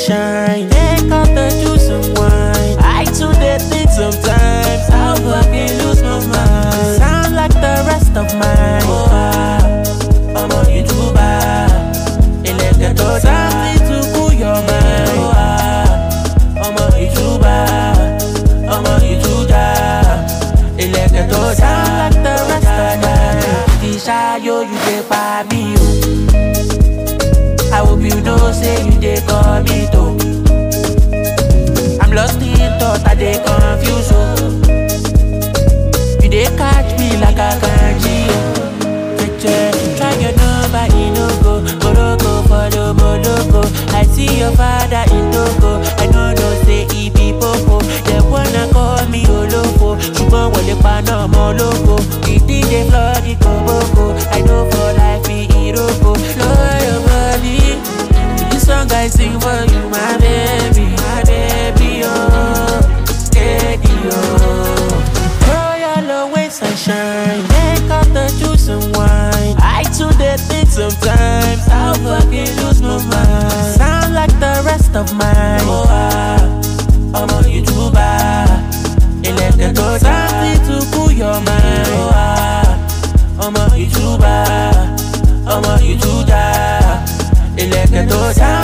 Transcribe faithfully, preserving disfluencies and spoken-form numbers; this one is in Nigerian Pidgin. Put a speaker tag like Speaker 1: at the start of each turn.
Speaker 1: sunshine. Take out the juice and wine. I too dey think sometimes how fucking lose my mind. Sound like the rest of mine. Oh ah, I'm a YouTuber. Elected to something to cool your mind. Oh ah, I'm a YouTuber. I'm a YouTuber. Elected to sound like the rest of mine. Tisha yo, you dey pa me oh. I hope you know say you dey commit oh. I'm lost in thought, I dey confused oh. You dey catch me like a kanji oh. Try your number, e no go. Morocco for the Moloko. I see your father in Togo. I no know say he be popo. They wanna call me Oloko. Ṣùgbọ́n wọlé paná ọmọ ológo. Ìdí dey flood the koboko. I know for life be Iroko. Lower your body. This song I sing for you, my baby, my baby, oh, lady, oh. Throw your low waist and shine. Take out the juice and wine. I too dey think sometimes how fucking lose my mind. Sound like the rest of mine. Oh ah, I'm a YouTuber. Elected to something to cool your mind. Oh ah, I'm a YouTuber. I'm a YouTuber. Elected to